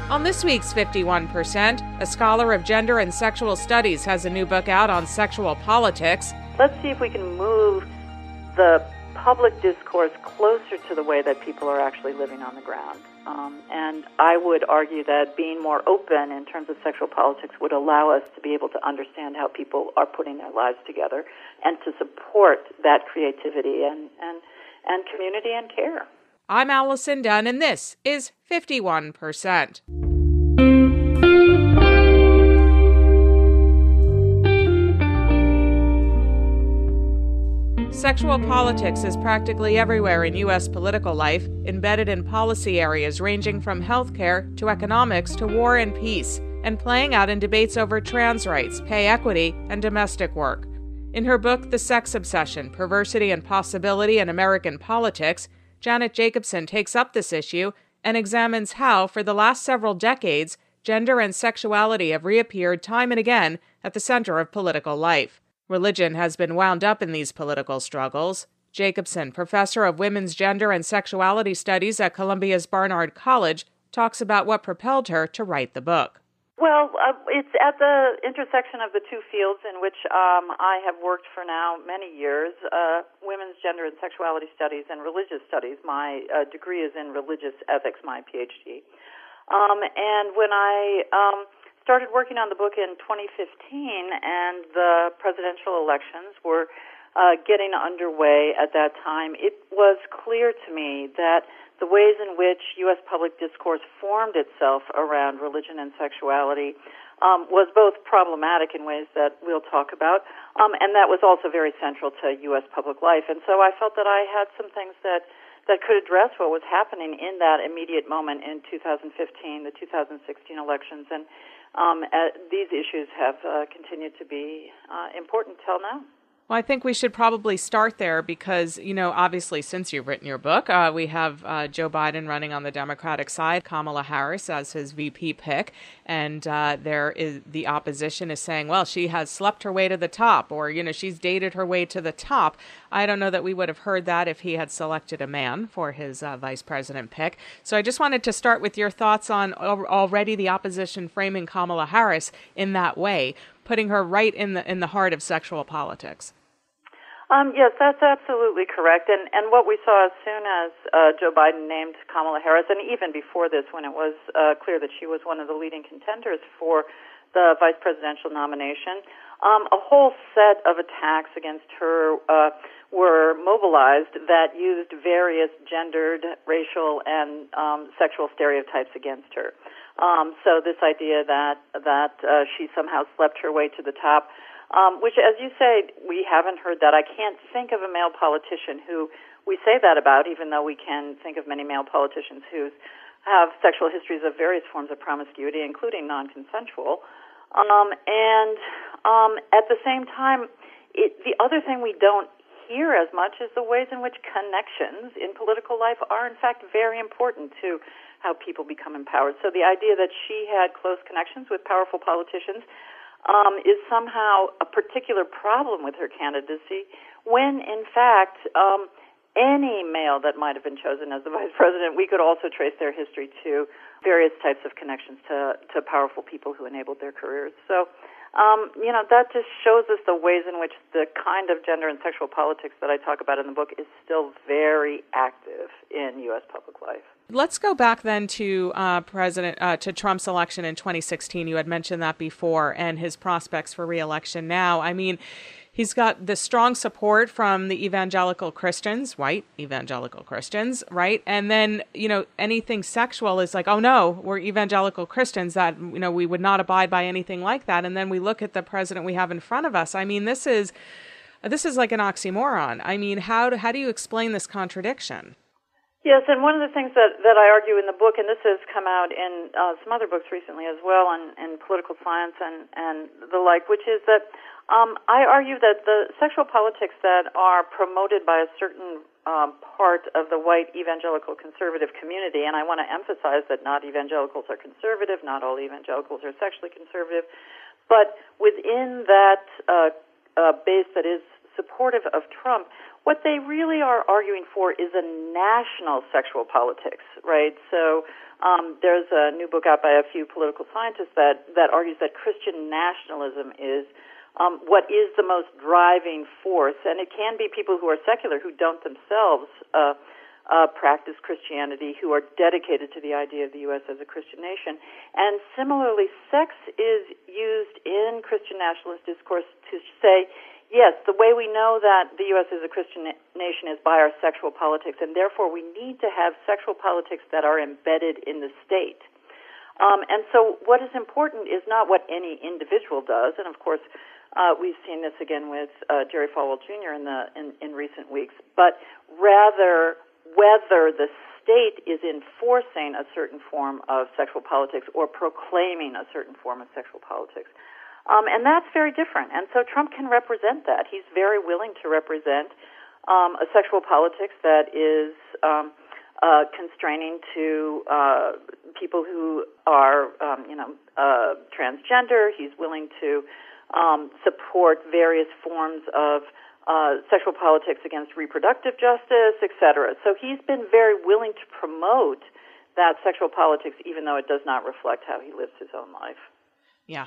On this week's 51%, a scholar of gender and sexual studies has a new book out on sexual politics. Let's see if we can move the public discourse closer to the way that people are actually living on the ground. And I would argue that being more open in terms of sexual politics would allow us to be able to understand how people are putting their lives together and to support that creativity and community and care. I'm Allison Dunn, and this is 51%. Sexual politics is practically everywhere in U.S. political life, embedded in policy areas ranging from healthcare to economics to war and peace, and playing out in debates over trans rights, pay equity, and domestic work. In her book, The Sex Obsession, Perversity and Possibility in American Politics, Janet Jacobson takes up this issue and examines how, for the last several decades, gender and sexuality have reappeared time and again at the center of political life. Religion has been wound up in these political struggles. Jacobson, professor of women's gender and sexuality studies at Columbia's Barnard College, talks about what propelled her to write the book. Well, it's at the intersection of the two fields in which I have worked for now many years, women's gender and sexuality studies and religious studies. My degree is in religious ethics, my PhD. And when I started working on the book in 2015 and the presidential elections were getting underway at that time, it was clear to me that the ways in which U.S. public discourse formed itself around religion and sexuality was both problematic in ways that we'll talk about, and that was also very central to U.S. public life. And so I felt that I had some things that could address what was happening in that immediate moment in 2015, the 2016 elections, and these issues have continued to be important till now. Well, I think we should probably start there because, obviously, since you've written your book, we have Joe Biden running on the Democratic side, Kamala Harris as his VP pick, and the opposition is saying, well, she has slept her way to the top, or, she's dated her way to the top. I don't know that we would have heard that if he had selected a man for his vice president pick. So I just wanted to start with your thoughts on already the opposition framing Kamala Harris in that way, putting her right in the heart of sexual politics. Yes, that's absolutely correct. And what we saw as soon as Joe Biden named Kamala Harris, and even before this, when it was clear that she was one of the leading contenders for the vice presidential nomination, a whole set of attacks against her were mobilized that used various gendered, racial, and sexual stereotypes against her. So this idea that she somehow slept her way to the top, which, as you say, we haven't heard that. I can't think of a male politician who we say that about, even though we can think of many male politicians who have sexual histories of various forms of promiscuity, including non-consensual. And at the same time, the other thing we don't hear as much is the ways in which connections in political life are, in fact, very important to how people become empowered. So the idea that she had close connections with powerful politicians is somehow a particular problem with her candidacy, when, in fact, any male that might have been chosen as the vice president, we could also trace their history to various types of connections to powerful people who enabled their careers. So, that just shows us the ways in which the kind of gender and sexual politics that I talk about in the book is still very active in U.S. public life. Let's go back then to to Trump's election in 2016. You had mentioned that before, and his prospects for re-election now. I mean, he's got the strong support from the evangelical Christians, white evangelical Christians, right? And then, anything sexual is like, oh no, we're evangelical Christians, that, we would not abide by anything like that. And then we look at the president we have in front of us. I mean, this is like an oxymoron. I mean, how do you explain this contradiction? Yes, and one of the things that I argue in the book, and this has come out in some other books recently as well, in political science and the like, which is that I argue that the sexual politics that are promoted by a certain part of the white evangelical conservative community, and I want to emphasize that not evangelicals are conservative, not all evangelicals are sexually conservative, but within that base that is supportive of Trump, what they really are arguing for is a national sexual politics, right? So there's a new book out by a few political scientists that argues that Christian nationalism is what is the most driving force, and it can be people who are secular who don't themselves practice Christianity, who are dedicated to the idea of the U.S. as a Christian nation. And similarly, sex is used in Christian nationalist discourse to say, yes, the way we know that the U.S. is a Christian nation is by our sexual politics, and therefore we need to have sexual politics that are embedded in the state. And so what is important is not what any individual does, and of course we've seen this again with Jerry Falwell Jr. in recent weeks, but rather whether the state is enforcing a certain form of sexual politics or proclaiming a certain form of sexual politics. And that's very different. And so Trump can represent that. He's very willing to represent a sexual politics that is constraining to people who are, transgender. He's willing to support various forms of sexual politics against reproductive justice, et cetera. So he's been very willing to promote that sexual politics, even though it does not reflect how he lives his own life. Yeah.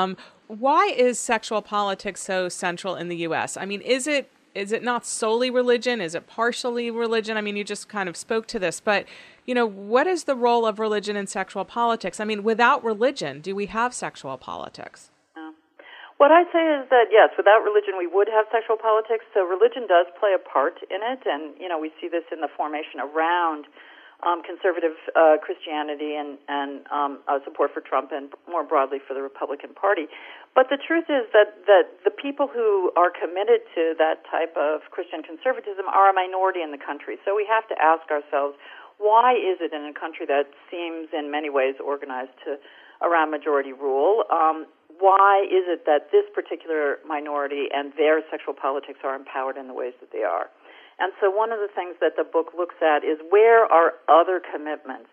Why is sexual politics so central in the U.S.? I mean, is it not solely religion? Is it partially religion? I mean, you just kind of spoke to this, but, what is the role of religion in sexual politics? I mean, without religion, do we have sexual politics? What I say is that, yes, without religion we would have sexual politics. So religion does play a part in it, and, we see this in the formation around conservative Christianity and support for Trump and more broadly for the Republican Party. But the truth is that the people who are committed to that type of Christian conservatism are a minority in the country. So we have to ask ourselves, why is it in a country that seems in many ways organized around majority rule, why is it that this particular minority and their sexual politics are empowered in the ways that they are? And so one of the things that the book looks at is where are other commitments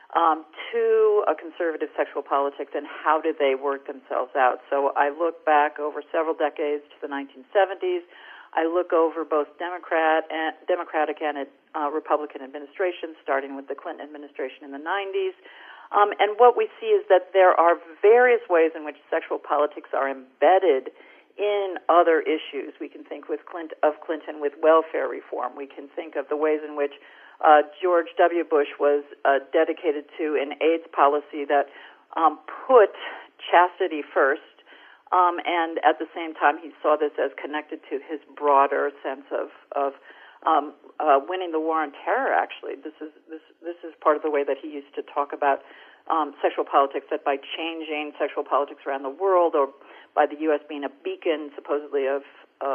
to a conservative sexual politics and how do they work themselves out? So I look back over several decades to the 1970s. I look over both Democratic and Republican administrations, starting with the Clinton administration in the 90s. And what we see is that there are various ways in which sexual politics are embedded in other issues. We can think of Clinton with welfare reform. We can think of the ways in which George W. Bush was dedicated to an AIDS policy that put chastity first, and at the same time he saw this as connected to his broader sense of winning the war on terror. Actually, this is part of the way that he used to talk about sexual politics, that by changing sexual politics around the world, or by the U.S. being a beacon supposedly of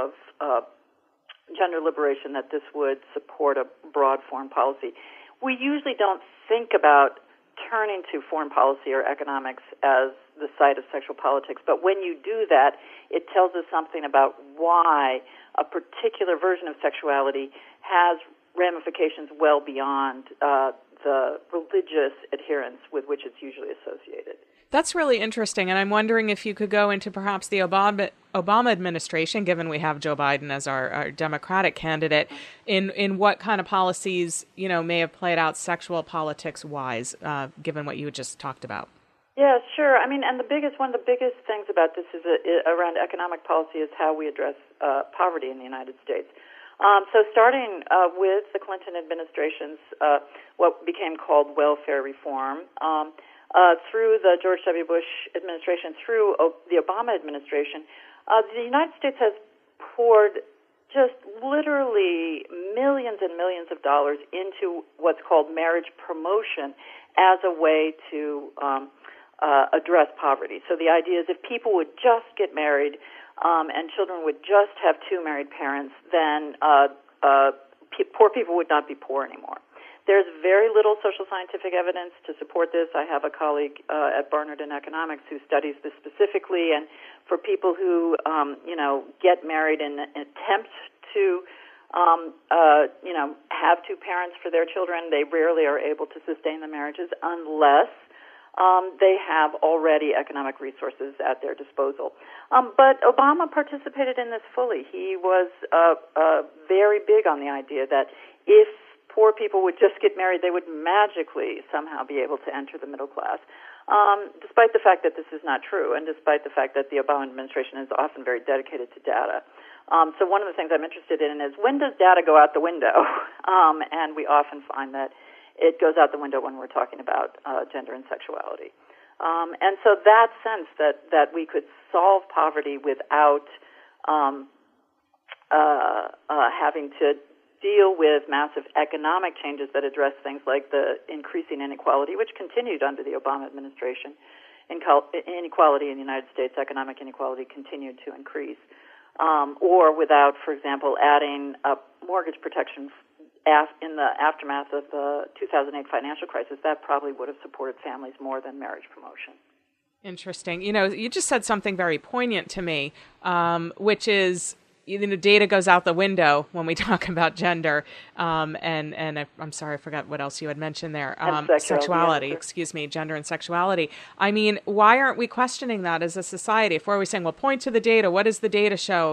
gender liberation, that this would support a broad foreign policy. We usually don't think about turning to foreign policy or economics as the site of sexual politics, but when you do that, it tells us something about why a particular version of sexuality has ramifications well beyond the religious adherence with which it's usually associated. That's really interesting, and I'm wondering if you could go into perhaps the Obama administration, given we have Joe Biden as our Democratic candidate, in what kind of policies may have played out sexual politics-wise, given what you just talked about. Yeah, sure. I mean, and one of the biggest things about this is around economic policy is how we address poverty in the United States. So starting with the Clinton administration's what became called welfare reform, through the George W. Bush administration, through the Obama administration, the United States has poured just literally millions and millions of dollars into what's called marriage promotion as a way to address poverty. So the idea is if people would just get married and children would just have two married parents, then poor people would not be poor anymore. There's very little social scientific evidence to support this. I have a colleague at Barnard in economics who studies this specifically, and for people who, get married in an attempt to, have two parents for their children, they rarely are able to sustain the marriages unless they have already economic resources at their disposal. But Obama participated in this fully. He was very big on the idea that if poor people would just get married, they would magically somehow be able to enter the middle class, despite the fact that this is not true, and despite the fact that the Obama administration is often very dedicated to data. So one of the things I'm interested in is, when does data go out the window? And we often find that it goes out the window when we're talking about gender and sexuality. And so that sense that we could solve poverty without having to deal with massive economic changes that address things like the increasing inequality, which continued under the Obama administration. Inequality in the United States, economic inequality, continued to increase. Or without, for example, adding mortgage protection in the aftermath of the 2008 financial crisis, that probably would have supported families more than marriage promotion. Interesting. You just said something very poignant to me, which is, data goes out the window when we talk about gender, and I'm sorry, I forgot what else you had mentioned there. Sexuality, gender and sexuality. I mean, why aren't we questioning that as a society? If we're always saying, well, point to the data, what does the data show?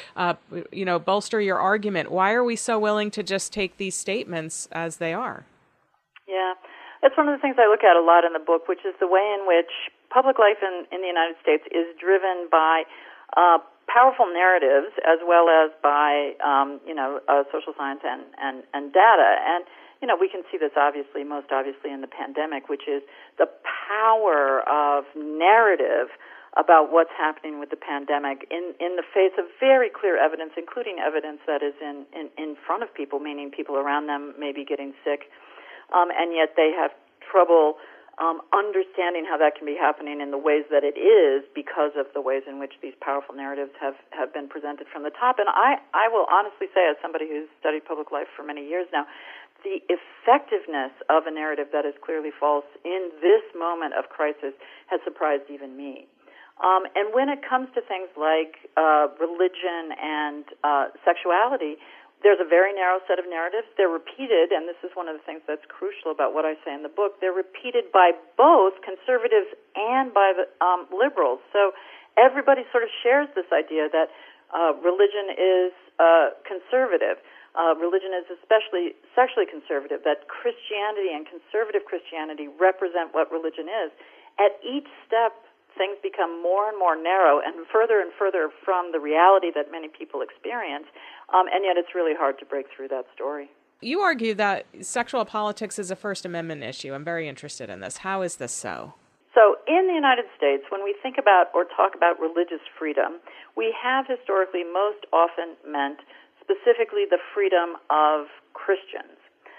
Bolster your argument. Why are we so willing to just take these statements as they are? Yeah, that's one of the things I look at a lot in the book, which is the way in which public life in the United States is driven by powerful narratives, as well as by social science and data. And we can see this most obviously in the pandemic, which is the power of narrative about what's happening with the pandemic in the face of very clear evidence, including evidence that is in front of people, meaning people around them may be getting sick, and yet they have trouble understanding how that can be happening in the ways that it is because of the ways in which these powerful narratives have been presented from the top. And I will honestly say, as somebody who's studied public life for many years now, the effectiveness of a narrative that is clearly false in this moment of crisis has surprised even me. And when it comes to things like religion and sexuality, there's a very narrow set of narratives. They're repeated, and this is one of the things that's crucial about what I say in the book. They're repeated by both conservatives and by the liberals. So everybody sort of shares this idea that religion is conservative. Religion is especially sexually conservative, that Christianity and conservative Christianity represent what religion is. At each step, things become more and more narrow and further from the reality that many people experience, and yet it's really hard to break through that story. You argue that sexual politics is a First Amendment issue. I'm very interested in this. How is this so? So in the United States, when we think about or talk about religious freedom, we have historically most often meant specifically the freedom of Christians.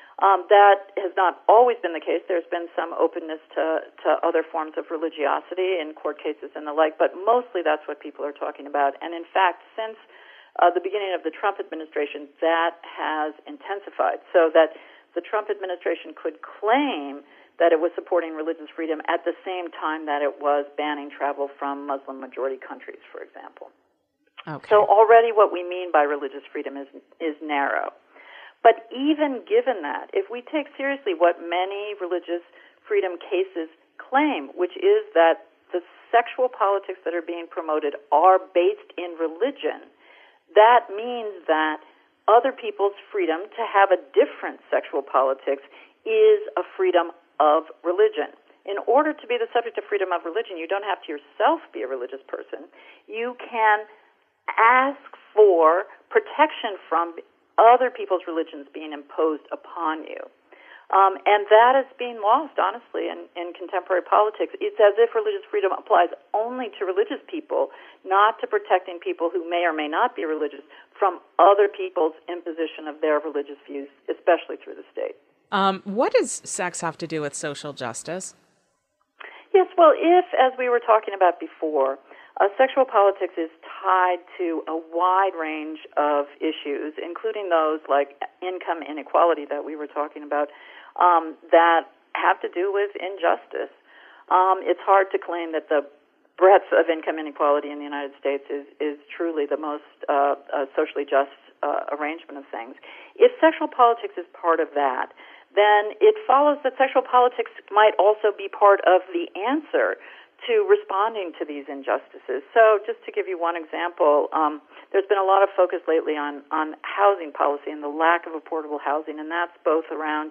That has not always been the case. There's been some openness to other forms of religiosity in court cases and the like, but mostly that's what people are talking about. And in fact, since the beginning of the Trump administration, that has intensified, so that the Trump administration could claim that it was supporting religious freedom at the same time that it was banning travel from Muslim-majority countries, for example. Okay. So already what we mean by religious freedom is narrow. But even given that, if we take seriously what many religious freedom cases claim, which is that the sexual politics that are being promoted are based in religion, that means that other people's freedom to have a different sexual politics is a freedom of religion. In order to be the subject of freedom of religion, you don't have to yourself be a religious person. You can ask for protection from other people's religions being imposed upon you. And that is being lost, honestly, in contemporary politics. It's as if religious freedom applies only to religious people, not to protecting people who may or may not be religious from other people's imposition of their religious views, especially through the state. What does sex have to do with social justice? Yes, well, if, as we were talking about before, sexual politics is tied to a wide range of issues, including those like income inequality that we were talking about, that have to do with injustice. It's hard to claim that the breadth of income inequality in the United States is truly the most socially just arrangement of things. If sexual politics is part of that, then it follows that sexual politics might also be part of the answer to responding to these injustices. So just to give you one example, there's been a lot of focus lately on housing policy and the lack of affordable housing, and that's both around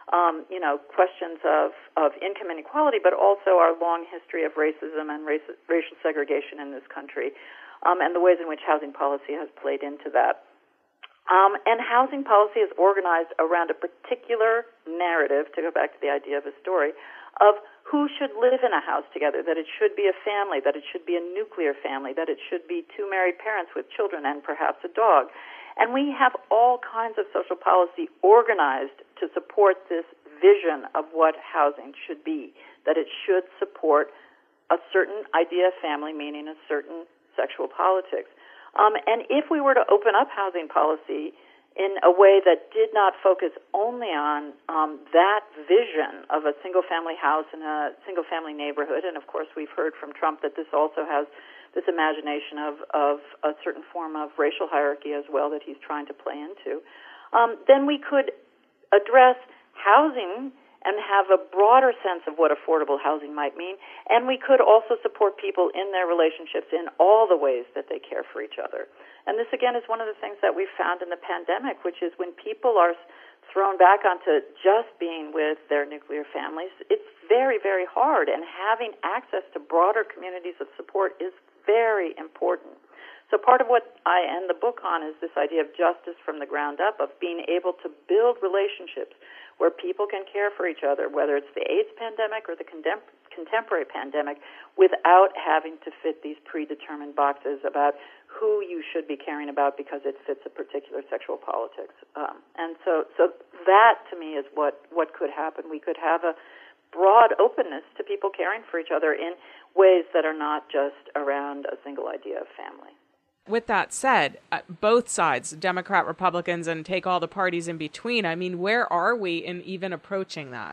questions of income inequality, but also our long history of racism and racial segregation in this country, and the ways in which housing policy has played into that. And housing policy is organized around a particular narrative, to go back to the idea of a story, of who should live in a house together, that it should be a family, that it should be a nuclear family, that it should be two married parents with children and perhaps a dog. And we have all kinds of social policy organized to support this vision of what housing should be, that it should support a certain idea of family, meaning a certain sexual politics. And if we were to open up housing policy in a way that did not focus only on that vision of a single-family house in a single-family neighborhood, and of course we've heard from Trump that this also has this imagination of a certain form of racial hierarchy as well that he's trying to play into, then we could address housing and have a broader sense of what affordable housing might mean, and we could also support people in their relationships in all the ways that they care for each other. And this, again, is one of the things that we found in the pandemic, which is when people are thrown back onto just being with their nuclear families, it's very, very hard, and having access to broader communities of support is very important. So part of what I end the book on is this idea of justice from the ground up, of being able to build relationships where people can care for each other, whether it's the AIDS pandemic or the contemporary pandemic, without having to fit these predetermined boxes about who you should be caring about because it fits a particular sexual politics. And so that, to me, is what could happen. We could have a broad openness to people caring for each other in ways that are not just around a single idea of family. With that said, both sides, Democrat, Republicans, and take all the parties in between, I mean, where are we in even approaching that?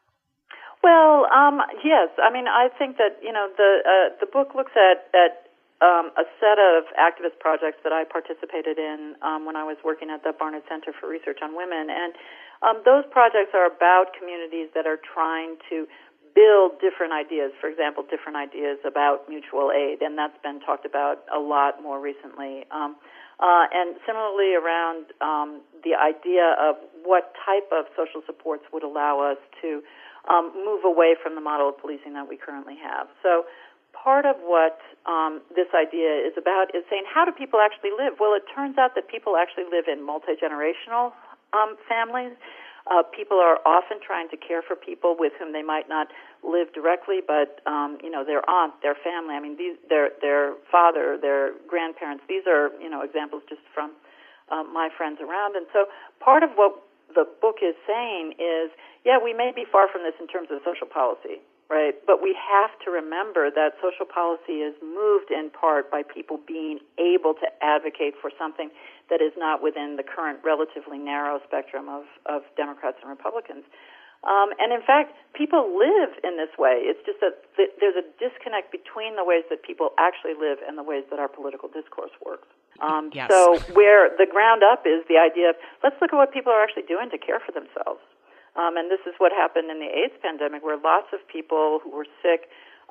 Well, yes. I mean, I think that, the book looks at a set of activist projects that I participated in when I was working at the Barnard Center for Research on Women. And those projects are about communities that are trying to build different ideas, for example, different ideas about mutual aid, and that's been talked about a lot more recently. And similarly around the idea of what type of social supports would allow us to move away from the model of policing that we currently have. So part of what this idea is about is saying, how do people actually live? Well, it turns out that people actually live in multi-generational families. People are often trying to care for people with whom they might not live directly, but their aunt, their family. I mean, their father, their grandparents. These are examples just from my friends around. And so, part of what the book is saying is, yeah, we may be far from this in terms of social policy, right? But we have to remember that social policy is moved in part by people being able to advocate for something that is not within the current relatively narrow spectrum of Democrats and Republicans. And in fact, people live in this way. It's just that there's a disconnect between the ways that people actually live and the ways that our political discourse works. Yes. So where the ground up is the idea of, let's look at what people are actually doing to care for themselves. And this is what happened in the AIDS pandemic, where lots of people who were sick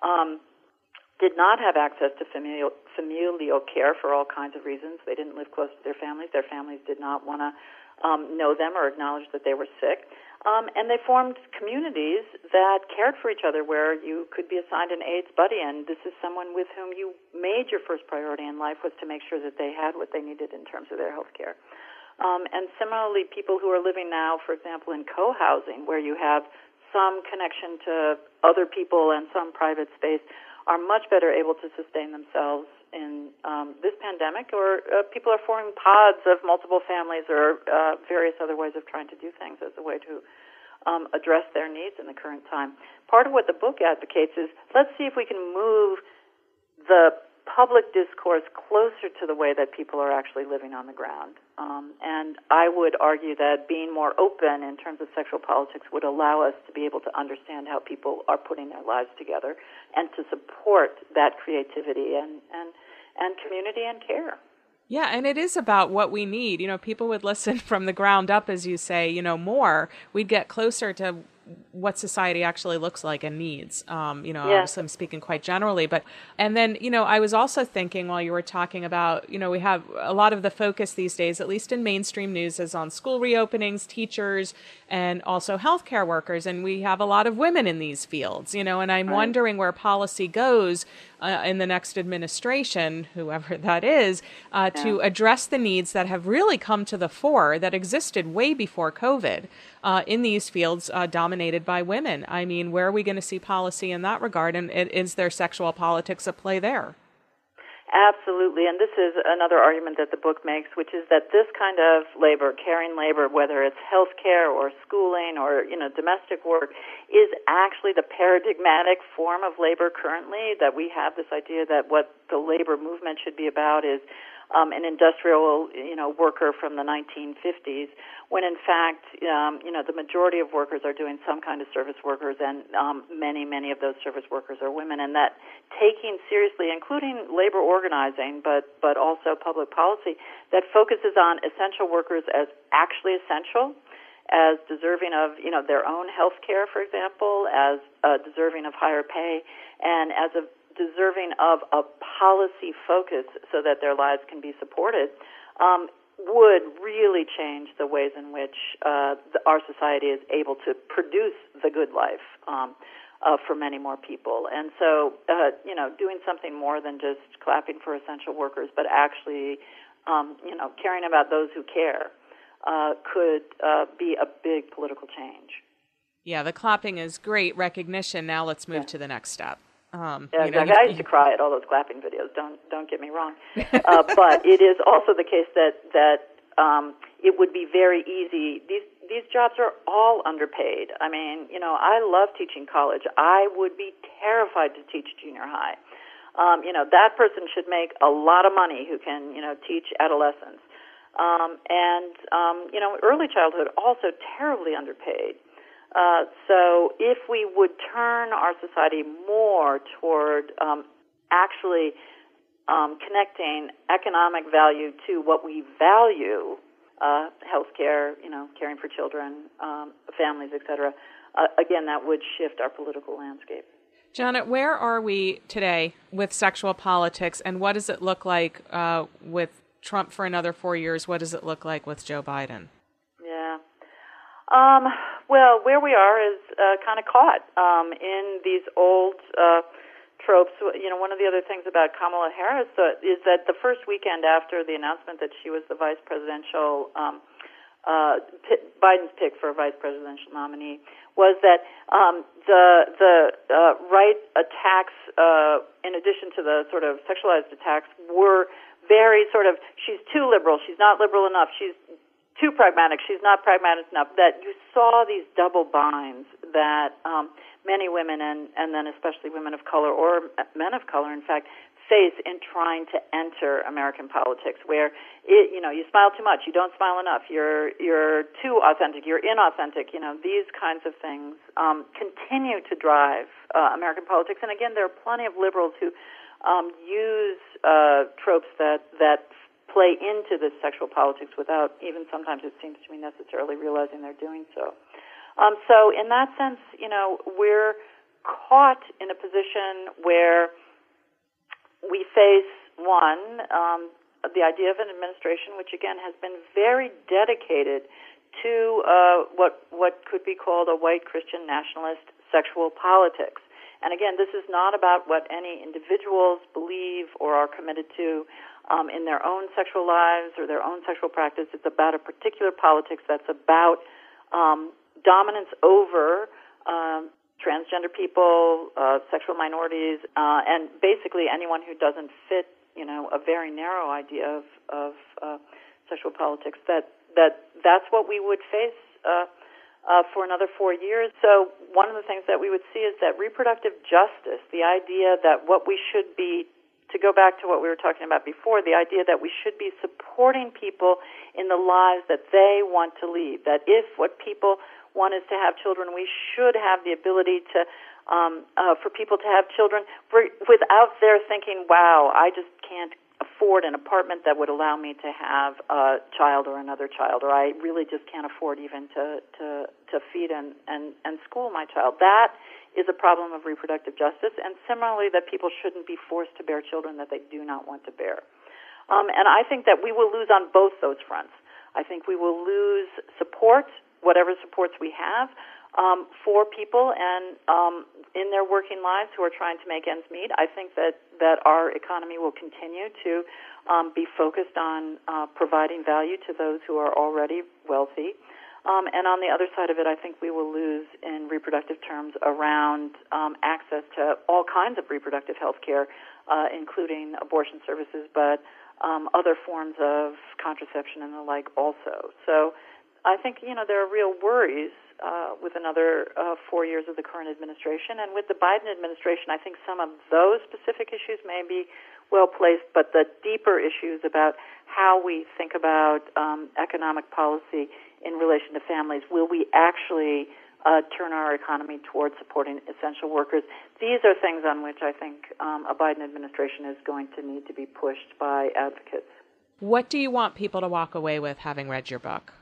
did not have access to familial care for all kinds of reasons. They didn't live close to their families. Their families did not want to know them or acknowledge that they were sick. And they formed communities that cared for each other, where you could be assigned an AIDS buddy, and this is someone with whom you made your first priority in life was to make sure that they had what they needed in terms of their health care. And similarly, people who are living now, for example, in co-housing, where you have some connection to other people and some private space, are much better able to sustain themselves in this pandemic, or people are forming pods of multiple families or various other ways of trying to do things as a way to address their needs in the current time. Part of what the book advocates is, let's see if we can move the public discourse closer to the way that people are actually living on the ground. And I would argue that being more open in terms of sexual politics would allow us to be able to understand how people are putting their lives together and to support that creativity and community and care. Yeah, and it is about what we need. People would listen from the ground up, as you say, more. We'd get closer to what society actually looks like and needs. Obviously I'm speaking quite generally, and then, I was also thinking while you were talking about, we have a lot of the focus these days, at least in mainstream news, is on school reopenings, teachers, and also healthcare workers. And we have a lot of women in these fields, and I'm wondering where policy goes in the next administration, whoever that is, to address the needs that have really come to the fore that existed way before COVID in these fields dominated by women. I mean, where are we going to see policy in that regard? And is there sexual politics at play there? Absolutely, and this is another argument that the book makes, which is that this kind of labor, caring labor, whether it's healthcare or schooling or domestic work, is actually the paradigmatic form of labor currently. That we have this idea that what the labor movement should be about is an industrial worker from the 1950s, when in fact the majority of workers are doing some kind of service workers, and many of those service workers are women, and that taking seriously, including labor organizing, but also public policy that focuses on essential workers as actually essential, as deserving of their own health care, for example, as deserving of higher pay, and as a deserving of a policy focus so that their lives can be supported, would really change the ways in which our society is able to produce the good life for many more people. And so, doing something more than just clapping for essential workers, but actually, caring about those who care, could be a big political change. Yeah, the clapping is great recognition. Now let's move to the next step. Exactly. I used to cry at all those clapping videos. Don't get me wrong, but it is also the case that it would be very easy. These jobs are all underpaid. I mean, I love teaching college. I would be terrified to teach junior high. That person should make a lot of money who can teach adolescents, and early childhood also terribly underpaid. So if we would turn our society more toward actually connecting economic value to what we value, healthcare, caring for children, families, etc., again, that would shift our political landscape. Janet, where are we today with sexual politics, and what does it look like with Trump for another 4 years? What does it look like with Joe Biden? Yeah. Well, where we are is kind of caught in these old tropes. One of the other things about Kamala Harris is that the first weekend after the announcement that she was the vice presidential, Biden's pick for a vice presidential nominee, was that the right attacks, in addition to the sort of sexualized attacks, were very sort of, she's too liberal, she's not liberal enough, she's too pragmatic, she's not pragmatic enough, that you saw these double binds that many women, and then especially women of color or men of color, in fact, face in trying to enter American politics, where you smile too much, you don't smile enough, you're too authentic, you're inauthentic. These kinds of things continue to drive American politics. And again, there are plenty of liberals who use tropes that play into this sexual politics without even, sometimes it seems to me, necessarily realizing they're doing so. So in that sense, we're caught in a position where we face, one, the idea of an administration which, again, has been very dedicated to what could be called a white Christian nationalist sexual politics. And again, this is not about what any individuals believe or are committed to in their own sexual lives or their own sexual practice. It's about a particular politics that's about dominance over transgender people, sexual minorities, and basically anyone who doesn't fit, a very narrow idea of sexual politics. That's what we would face for another 4 years. So one of the things that we would see is that reproductive justice, the idea that what we should be, to go back to what we were talking about before, the idea that we should be supporting people in the lives that they want to lead, that if what people want is to have children, we should have the ability to, for people to have children without their thinking, wow, I just can't afford an apartment that would allow me to have a child or another child, or I really just can't afford even to feed and school my child. That is a problem of reproductive justice, and similarly that people shouldn't be forced to bear children that they do not want to bear. And I think that we will lose on both those fronts. I think we will lose support, whatever supports we have, for people and in their working lives who are trying to make ends meet. I think that our economy will continue to be focused on providing value to those who are already wealthy. And on the other side of it, I think we will lose in reproductive terms around access to all kinds of reproductive health care, including abortion services, but other forms of contraception and the like also. So I think, there are real worries with another 4 years of the current administration. And with the Biden administration, I think some of those specific issues may be well placed, but the deeper issues about how we think about economic policy in relation to families, will we actually turn our economy towards supporting essential workers? These are things on which I think a Biden administration is going to need to be pushed by advocates. What do you want people to walk away with having read your book?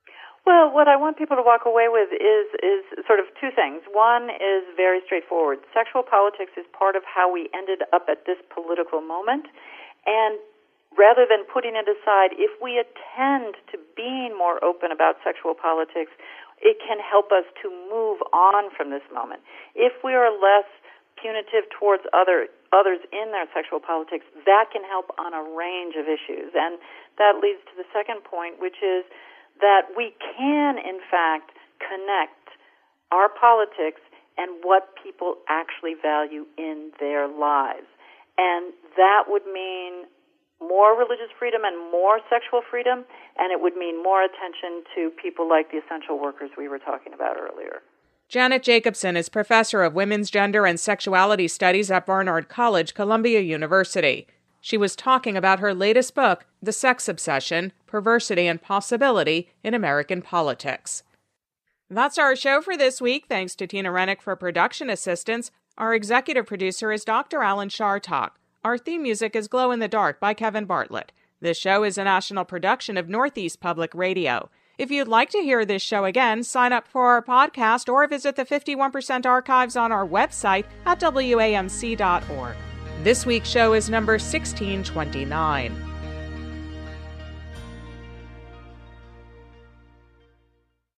Well, what I want people to walk away with is sort of two things. One is very straightforward. Sexual politics is part of how we ended up at this political moment. And rather than putting it aside, if we attend to being more open about sexual politics, it can help us to move on from this moment. If we are less punitive towards others in their sexual politics, that can help on a range of issues. And that leads to the second point, which is that we can, in fact, connect our politics and what people actually value in their lives. And that would mean more religious freedom and more sexual freedom, and it would mean more attention to people like the essential workers we were talking about earlier. Janet Jacobson is professor of women's gender and sexuality studies at Barnard College, Columbia University. She was talking about her latest book, The Sex Obsession, Perversity and Possibility in American Politics. That's our show for this week. Thanks to Tina Rennick for production assistance. Our executive producer is Dr. Alan Shartok. Our theme music is Glow in the Dark by Kevin Bartlett. This show is a national production of Northeast Public Radio. If you'd like to hear this show again, sign up for our podcast or visit the 51% archives on our website at WAMC.org. This week's show is number 1629.